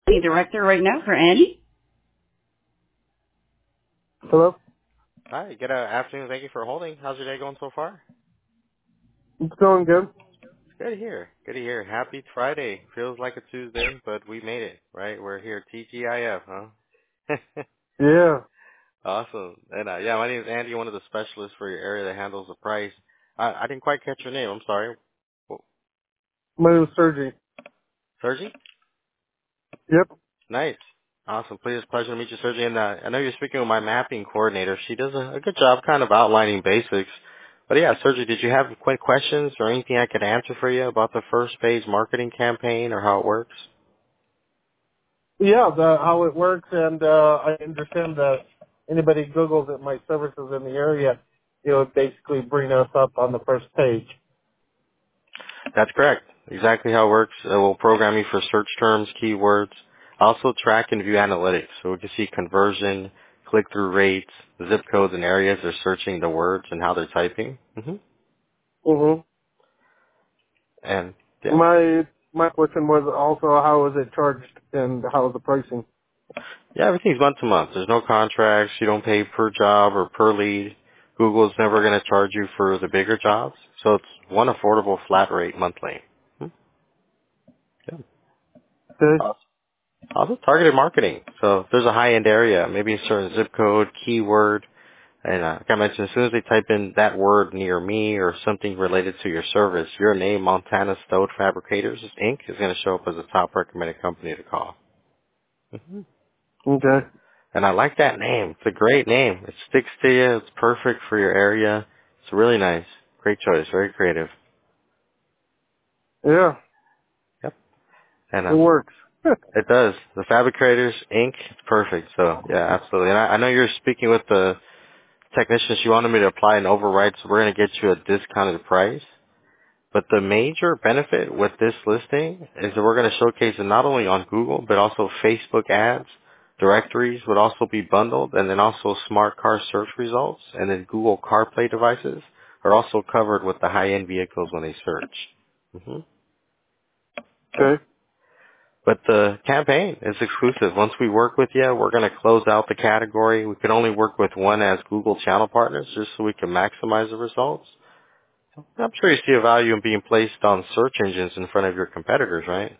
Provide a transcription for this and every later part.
marketing director right now for Andy. Hello? Hi, good afternoon. Thank you for holding. How's your day going so far? It's going good. Good to hear. Good to hear. Happy Friday. Feels like a Tuesday, but we made it, right? We're here, TGIF, huh? Yeah. Awesome. And yeah, my name is Andy, one of the specialists for your area that handles the price. I didn't quite catch your name. I'm sorry. My name is Sergi. Sergi? Yep. Nice. Awesome. Please, pleasure to meet you, Sergi. And I know you're speaking with my mapping coordinator. She does a good job kind of outlining basics. But yeah, Sergi, did you have quick questions or anything I could answer for you about the first phase marketing campaign or how it works? Yeah, how it works, and I understand that anybody Googles at my services in the area, it would basically bring us up on the first page. That's correct. Exactly how it works. It will program you for search terms, keywords. Also track and view analytics. So we can see conversion, click-through rates, zip codes and areas they're searching the words and how they're typing. Mm-hmm. And yeah. My question was also how is it charged and how is the pricing? Yeah, everything's month to month. There's no contracts. You don't pay per job or per lead. Google's never going to charge you for the bigger jobs. So it's one affordable flat rate monthly. Yeah. Okay. Also targeted marketing. So if there's a high-end area, maybe a certain zip code, keyword, and like I mentioned, as soon as they type in that word near me or something related to your service, your name, Montana Stone Fabricators, Inc., is going to show up as a top recommended company to call. Okay. And I like that name. It's a great name. It sticks to you. It's perfect for your area. It's really nice. Great choice. Very creative. Yeah, Yep. And it works. it does. The Fabricators, Inc., it's perfect. So, yeah, absolutely. And I know you're speaking with the technician. She wanted me to apply an override, so we're going to get you a discounted price. But the major benefit with this listing is that we're going to showcase it not only on Google, but also Facebook ads. Directories would also be bundled, and then also smart car search results, and then Google CarPlay devices are also covered with the high-end vehicles when they search. Okay. But the campaign is exclusive. Once we work with you, we're going to close out the category. We can only work with one as Google channel partners just so we can maximize the results. I'm sure you see a value in being placed on search engines in front of your competitors, right?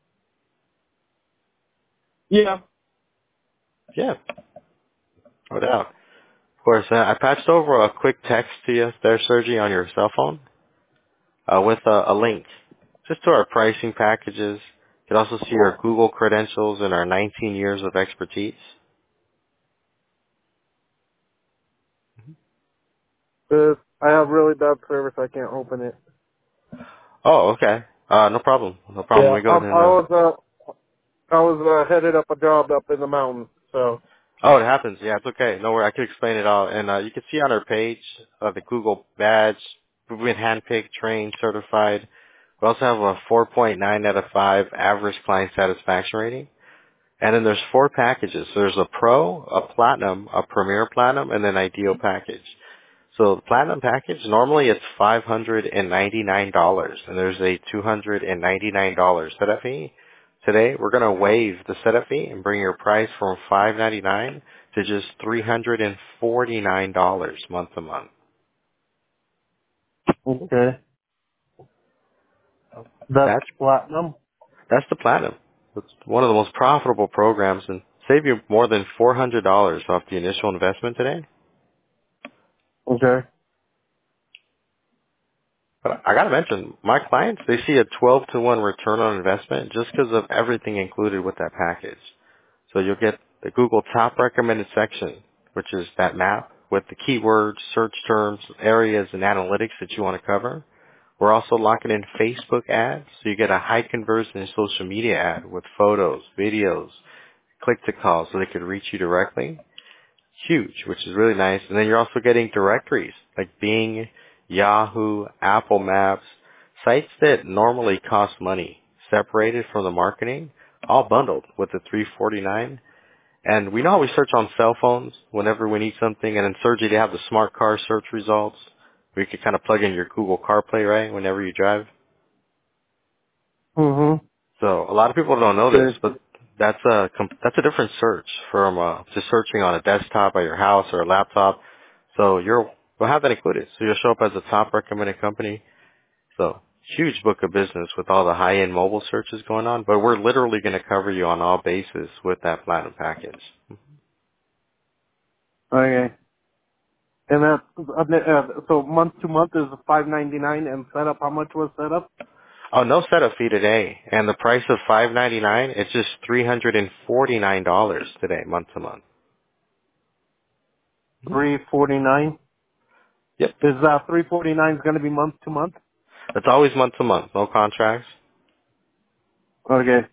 Yeah. Yeah, no doubt. Of course, I patched over a quick text to you there, Sergi, on your cell phone with a link just to our pricing packages. You can also see our Google credentials and our 19 years of expertise. I have really bad service. I can't open it. Oh, okay. No problem. No problem. Yeah. Let me go ahead and I was headed up a job up in the mountains, so. oh, it happens. Yeah, it's okay. No worry. I can explain it all. And you can see on our page the Google badge. We've been handpicked, trained, certified. We also have a 4.9 out of 5 average client satisfaction rating. And then there's 4 packages. So there's a Pro, a Platinum, a Premier Platinum, and an Ideal package. So the Platinum package, normally it's $599, and there's a $299 setup fee. Today, we're going to waive the setup fee and bring your price from $599 to just $349 month to month. Okay. That's That's platinum. that's the Platinum. It's one of the most profitable programs and save you more than $400 off the initial investment today. Okay. But I gotta mention, my clients, they see a 12 to 1 return on investment just because of everything included with that package. So you'll get the Google top recommended section, which is that map with the keywords, search terms, areas, and analytics that you want to cover. We're also locking in Facebook ads, so you get a high conversion social media ad with photos, videos, click to call so they can reach you directly. Huge, which is really nice. And then you're also getting directories like Bing, Yahoo, Apple Maps, sites that normally cost money, separated from the marketing, all bundled with the 349. And we know how we search on cell phones whenever we need something, and in Surgery they have the smart car search results. We could kind of plug in your Google CarPlay, right, whenever you drive. Mm-hmm. So a lot of people don't know this, Okay. but that's a different search from just searching on a desktop at your house or a laptop. So we'll have that included. So you'll show up as a top recommended company. So huge book of business with all the high-end mobile searches going on. But we're literally going to cover you on all bases with that platinum package. Okay. And that's so month to month is $5.99, and setup. How much was setup? Oh, no setup fee today. And the price of $5.99, it's just $349 today, month to month. $349. Yep. Is $349 going to be month to month? It's always month to month, no contracts. Okay.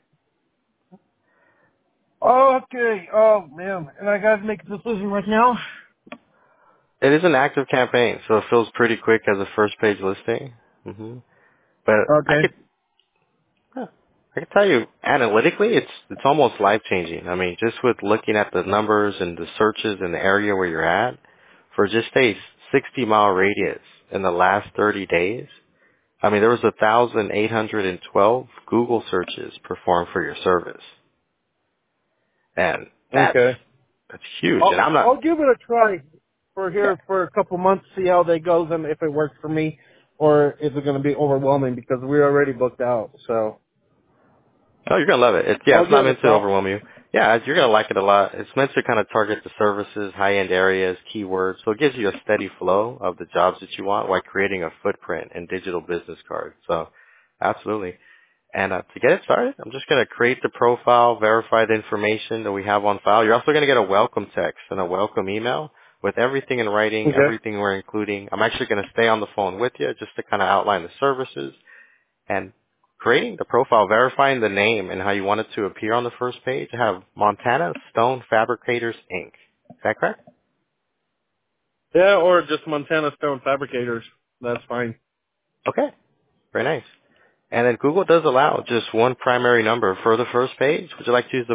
Okay. Oh man, and I gotta make a decision right now. It is an active campaign, so it feels pretty quick as a first page listing. But Okay. huh, I can tell you, analytically, it's almost life changing. I mean, just with looking at the numbers and the searches in the area where you're at, for just a 60-mile radius in the last 30 days, I mean, there was 1,812 Google searches performed for your service, and Okay. that's huge. And I'm not. I'll give it a try for a couple months, see how that goes, and if it works for me, or is it going to be overwhelming because we're already booked out. So Oh, you're gonna love it. I'll It's not give it meant a to shot. overwhelm you. Yeah, you're gonna like it a lot. It's meant to kind of target the services, high-end areas, keywords. So it gives you a steady flow of the jobs that you want while creating a footprint and digital business card. So, absolutely. And to get it started, I'm just gonna create the profile, verify the information that we have on file. You're also gonna get a welcome text and a welcome email with everything in writing, Okay. everything we're including. I'm actually gonna stay on the phone with you just to kind of outline the services and creating the profile, verifying the name and how you want it to appear on the first page. I have Montana Stone Fabricators Inc. Is that correct? Yeah, or just Montana Stone Fabricators. That's fine. Okay, very nice. And then Google does allow just one primary number for the first page. Would you like to use the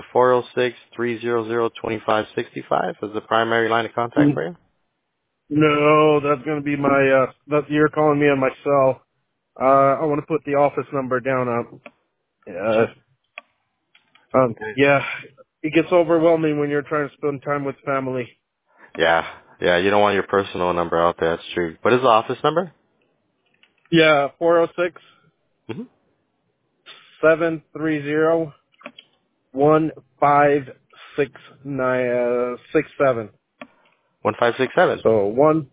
406-300-2565 as the primary line of contact for you? No, that's going to be my. You're calling me on my cell. I want to put the office number down. Yeah. Okay. Yeah. It gets overwhelming when you're trying to spend time with family. Yeah, you don't want your personal number out there. That's true. What is the office number? Yeah, 406 Mm-hmm. 730 1567. 1567. So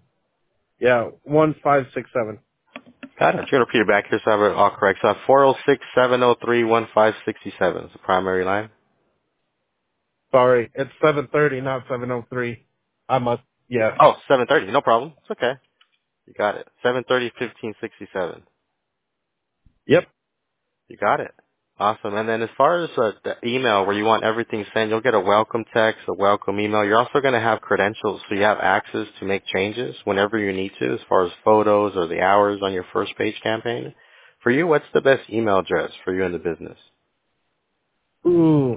1567. Got it. I'm going to repeat it back here so I have it all correct. So I have 406-703-1567 is the primary line. Sorry, it's 730, not 703. Yeah. Oh, 7:30. No problem. It's okay. You got it. 7:30-1567. Yep. You got it. Awesome. And then as far as the email where you want everything sent, you'll get a welcome text, a welcome email. You're also going to have credentials, so you have access to make changes whenever you need to as far as photos or the hours on your first page campaign. For you, what's the best email address for you in the business? Ooh.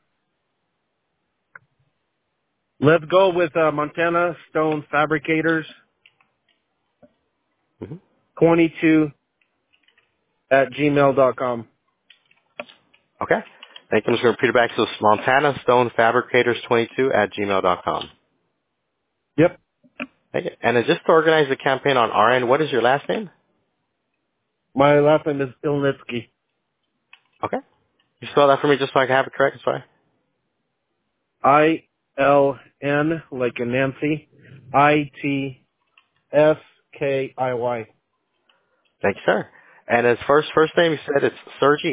Let's go with Montana Stone Fabricators hmm 22 at gmail.com. Okay. Thank you. I'm just going to repeat it back. So it's Montana Stone Fabricators 22 at gmail.com. Yep. Thank you. And then just to organize the campaign on our end, what is your last name? My last name is Ilnitsky. Okay. You spell that for me just so I can have it correct? Sorry. ILN, like in Nancy, ITSKIY. Thank you, sir. And his first name, you said it's Sergi,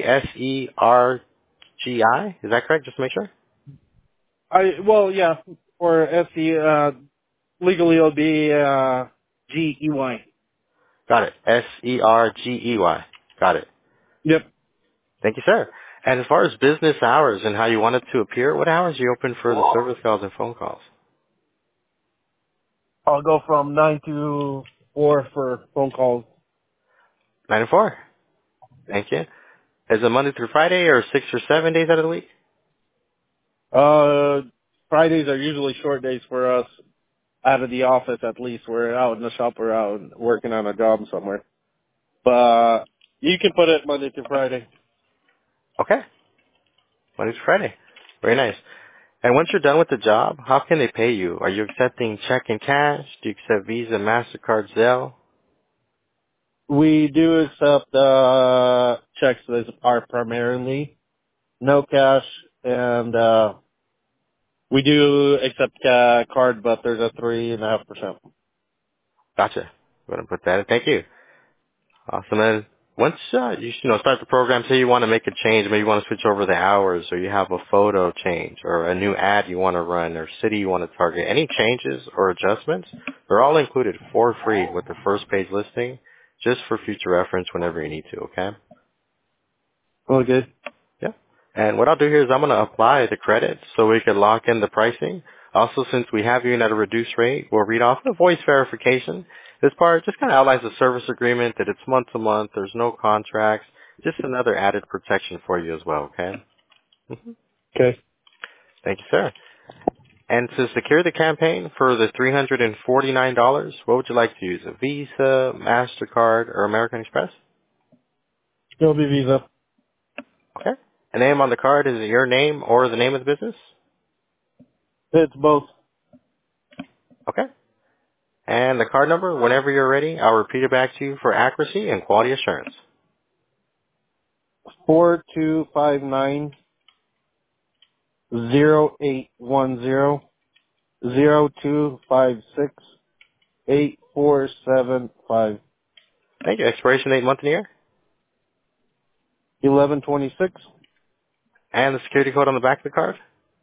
Sergi. Is that correct? Just to make sure. Well, yeah, or legally it'll be, GEY. Got it. Sergey. Got it. Yep. Thank you, sir. And as far as business hours and how you want it to appear, what hours are you open for the service calls and phone calls? I'll go from 9 to 4 for phone calls. 9 to 4. Thank you. Is it Monday through Friday or 6 or 7 days out of the week? Fridays are usually short days for us out of the office at least. We're out in the shop or out working on a job somewhere. But you can put it Monday to Friday. Okay. Monday through Friday. Very nice. And once you're done with the job, how can they pay you? Are you accepting check and cash? Do you accept Visa, MasterCard, Zelle? We do accept checks that are primarily no cash, and we do accept card, but there's a 3.5%. Gotcha. I'm going to put that in. Thank you. Awesome. And once you start the program, say you want to make a change, maybe you want to switch over the hours, or you have a photo change, or a new ad you want to run, or city you want to target, any changes or adjustments, they're all included for free with the first page listing, just for future reference whenever you need to, okay? Okay. Yeah. And what I'll do here is I'm going to apply the credit so we can lock in the pricing. Also, since we have you in at a reduced rate, we'll read off the voice verification. This part just kind of outlines the service agreement, that it's month to month, there's no contracts, just another added protection for you as well, okay? Okay. Thank you, sir. And to secure the campaign for the $349, what would you like to use? A Visa, MasterCard, or American Express? It'll be Visa. Okay. A name on the card, is it your name or the name of the business? It's both. Okay. And the card number, whenever you're ready, I'll repeat it back to you for accuracy and quality assurance. 4259-0810-0256-8475. Thank you. Expiration date, month and year. 1126 And the security code on the back of the card.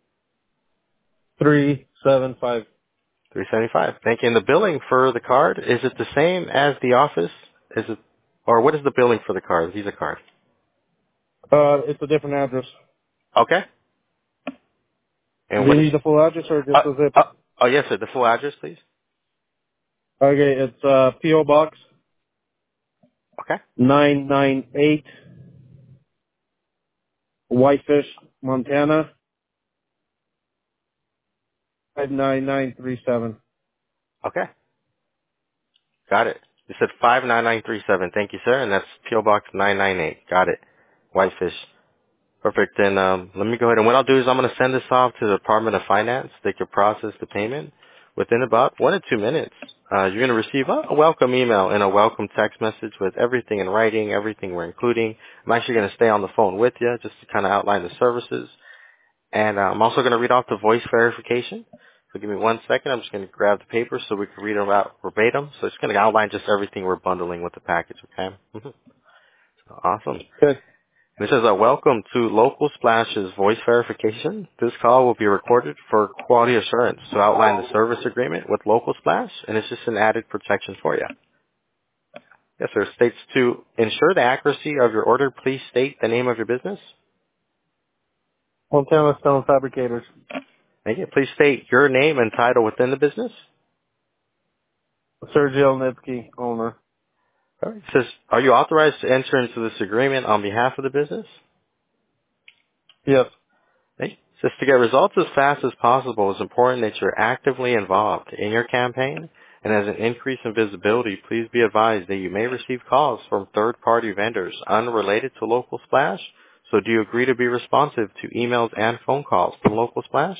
375. 375. Thank you. And the billing for the card, is it the same as the office? Is it, or what is the billing for the card, the Visa card? It's a different address. Okay. And Do what you is, need the full address or just a zip? oh, yes, sir. The full address, please. Okay, it's P.O. Box Okay. 998, Whitefish, Montana 59937. Okay. Got it. You said 59937. Thank you, sir. And that's P.O. Box 998. Got it. Whitefish. Perfect. Then let me go ahead. And what I'll do is I'm going to send this off to the Department of Finance. They can process the payment within about 1 to 2 minutes. You're going to receive a welcome email and a welcome text message with everything in writing, everything we're including. I'm actually going to stay on the phone with you just to kind of outline the services. And I'm also going to read off the voice verification. So give me 1 second. I'm just going to grab the paper so we can read them out verbatim. So it's going to outline just everything we're bundling with the package, okay? So awesome. Good. This is a welcome to Local Splash's voice verification. This call will be recorded for quality assurance to outline the service agreement with Local Splash, and it's just an added protection for you. Yes, sir. States to ensure the accuracy of your order, please state the name of your business. Montana Stone Fabricators. Thank you. Please state your name and title within the business. Sergio Nitsky, owner. All right. It says, are you authorized to enter into this agreement on behalf of the business? Yes. It says to get results as fast as possible, it's important that you're actively involved in your campaign, and as an increase in visibility, please be advised that you may receive calls from third-party vendors unrelated to Local Splash. So do you agree to be responsive to emails and phone calls from Local Splash?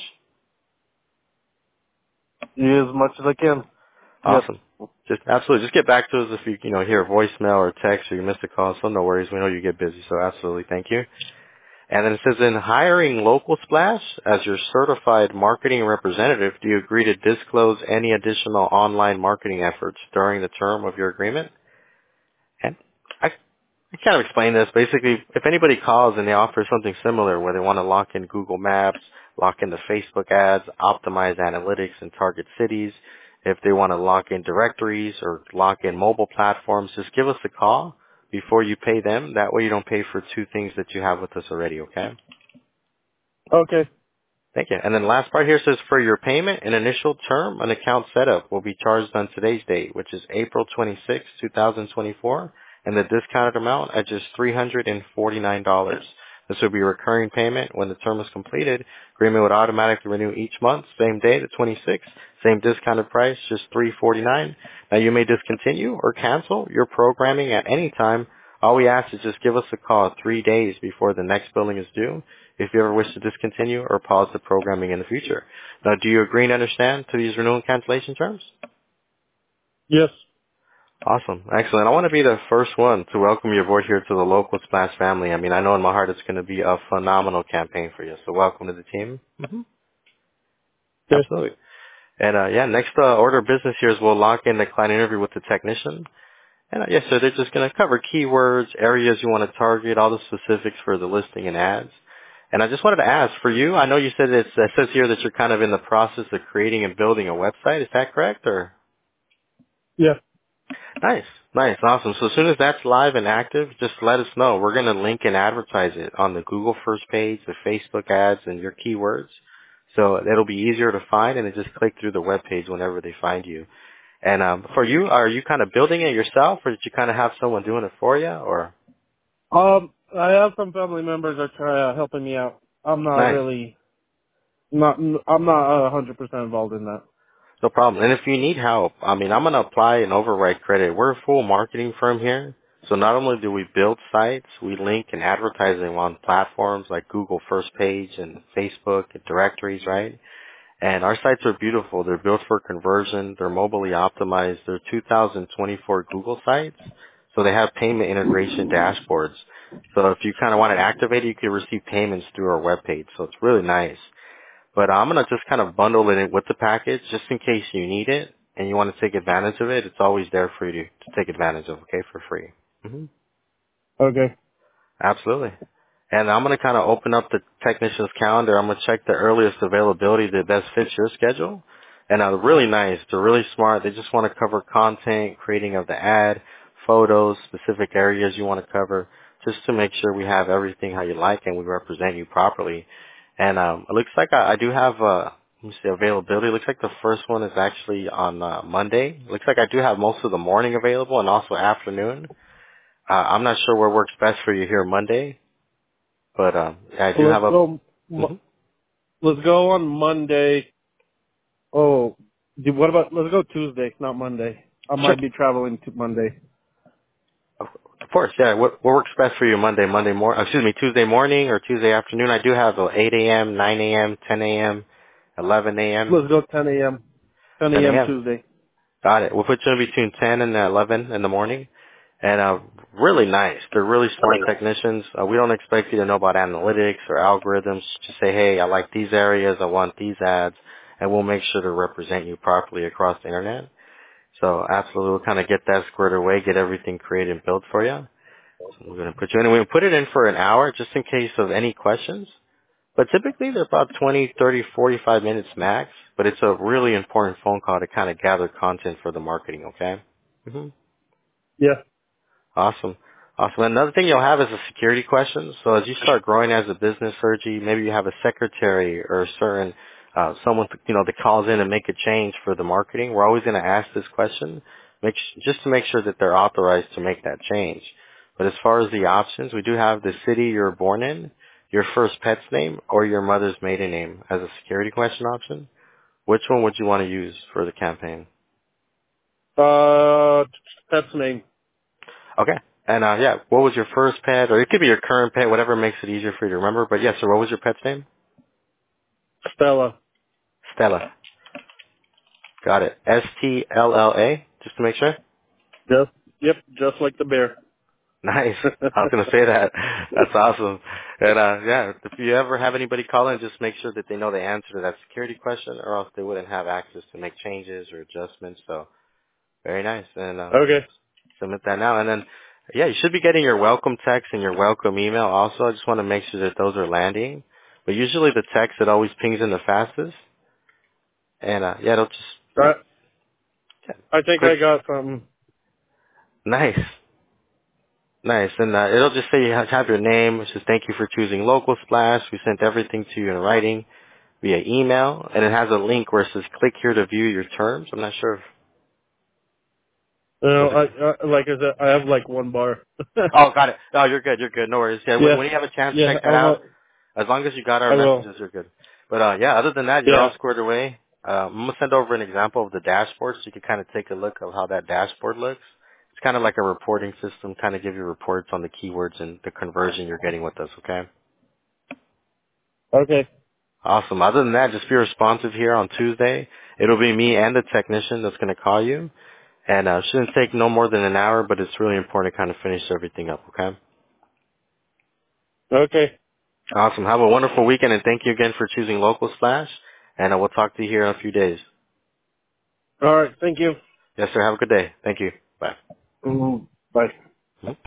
Yeah, as much as I can. Awesome. Just absolutely. Just get back to us if you hear a voicemail or a text or you missed a call. So no worries. We know you get busy. So absolutely. Thank you. And then it says, in hiring Local Splash as your certified marketing representative, do you agree to disclose any additional online marketing efforts during the term of your agreement? And I kind of explain this. Basically, if anybody calls and they offer something similar where they want to lock in Google Maps, lock in the Facebook ads, optimize analytics and target cities, if they want to lock in directories or lock in mobile platforms, just give us a call before you pay them. That way you don't pay for two things that you have with us already, okay? Okay. Thank you. And then the last part here says, for your payment and initial term, an account setup will be charged on today's date, which is April 26, 2024, and the discounted amount at just $349. This will be a recurring payment when the term is completed. Agreement would automatically renew each month, same day, the 26th, same discounted price, just $349. Now you may discontinue or cancel your programming at any time. All we ask is just give us a call 3 days before the next billing is due. if you ever wish to discontinue or pause the programming in the future. Now, do you agree and understand to these renewal and cancellation terms? Yes. Awesome. Excellent. I want to be the first one to welcome you aboard here to the local Splash family. I mean, I know in my heart it's going to be a phenomenal campaign for you. So welcome to the team. Okay. Absolutely. And next order of business here is we'll lock in the client interview with the technician. And yes, so they're just going to cover keywords, areas you want to target, all the specifics for the listing and ads. And I just wanted to ask, for you, I know you said it says here that you're kind of in the process of creating and building a website. Is that correct? Or Yeah. Nice, nice, awesome. So as soon as that's live and active, just let us know. We're going to link and advertise it on the Google first page, the Facebook ads, and your keywords. So it'll be easier to find, and they just click through the web page whenever they find you. And for you, are you kind of building it yourself, or did you kind of have someone doing it for you, or? I have some family members that try helping me out. I'm not Nice. really, I'm not 100% involved in that. No problem. And if you need help, I mean, I'm going to apply and override credit. We're a full marketing firm here. So not only do we build sites, we link and advertise them on platforms like Google First Page and Facebook and directories, right? And our sites are beautiful. They're built for conversion. They're mobilely optimized. They're 2024 Google sites. So they have payment integration dashboards. So if you kind of want to activate it, you can receive payments through our webpage. So it's really nice. But I'm going to just kind of bundle it in with the package just in case you need it and you want to take advantage of it. It's always there for you to take advantage of, okay, for free. Okay. Absolutely. And I'm going to kind of open up the technician's calendar. I'm going to check the earliest availability that best fits your schedule. And they're really nice. They're really smart. They just want to cover content, creating of the ad, photos, specific areas you want to cover, just to make sure we have everything how you like and we represent you properly. And it looks like I do have let me see, availability. It looks like the first one is actually on Monday. It looks like I do have most of the morning available and also afternoon. I'm not sure what works best for you here Monday. But I do So have a. Mhm. let's go on Monday. Oh, let's go Tuesday, not Monday. I Sure. might be traveling to Monday. Of course, yeah. What works best for you Monday? Tuesday morning or Tuesday afternoon? I do have 8 a.m., 9 a.m., 10 a.m., 11 a.m., Let's go 10 a.m. 10 10 a.m. a.m. Tuesday. Got it. We'll put you in between 10 and 11 in the morning. And really nice. They're really smart technicians. We don't expect you to know about analytics or algorithms. Just say, hey, I like these areas. I want these ads. And we'll make sure to represent you properly across the internet. So absolutely, we'll kind of get that squared away, get everything created and built for you. So we're going to put you in. We're going to put it in for an hour just in case of any questions. But typically they're about 20, 30, 45 minutes max. But it's a really important phone call to kind of gather content for the marketing, okay? Yeah. Awesome. Awesome. Another thing you'll have is a security question. So as you start growing as a business, Sergi, maybe you have a secretary or a certain someone that calls in and make a change for the marketing. We're always going to ask this question, just to make sure that they're authorized to make that change. But as far as the options, we do have the city you're born in, your first pet's name, or your mother's maiden name as a security question option. Which one would you want to use for the campaign? That's the name. Okay. And what was your first pet, or it could be your current pet, whatever makes it easier for you to remember. But yes, sir, what was your pet's name? Stella. Stella. Got it. Stella, just to make sure. Yep, just like the bear. Nice. I was gonna say that. That's awesome. And if you ever have anybody call in, just make sure that they know the answer to that security question, or else they wouldn't have access to make changes or adjustments. So very nice. And Okay. submit that now. And then, you should be getting your welcome text and your welcome email also. I just want to make sure that those are landing. But usually the text, it always pings in the fastest. And, it'll just, I think click. I got something. Nice. Nice. And, it'll just say you have your name. It says, thank you for choosing Local Splash. We sent everything to you in writing via email. And it has a link where it says, click here to view your terms. I'm not sure if, No, was it? like I said, I have like one bar. Oh, got it. Oh, you're good. You're good. No worries. Yeah, Yeah. when you have a chance to Yeah, check that out, as long as you got our I will. messages, you're good. But other than that, you're all Yeah. squared away. I'm gonna send over an example of the dashboard so you can kind of take a look of how that dashboard looks. It's kind of like a reporting system, kind of give you reports on the keywords and the conversion you're getting with us. Okay. Okay. Awesome. Other than that, just be responsive here on Tuesday. It'll be me and the technician that's going to call you. And shouldn't take no more than an hour, but it's really important to kind of finish everything up, okay? Okay. Awesome. Have a wonderful weekend, and thank you again for choosing Local Slash. And we'll talk to you here in a few days. All right. Thank you. Yes, sir. Have a good day. Thank you. Bye. Mm-hmm. Bye. Mhm.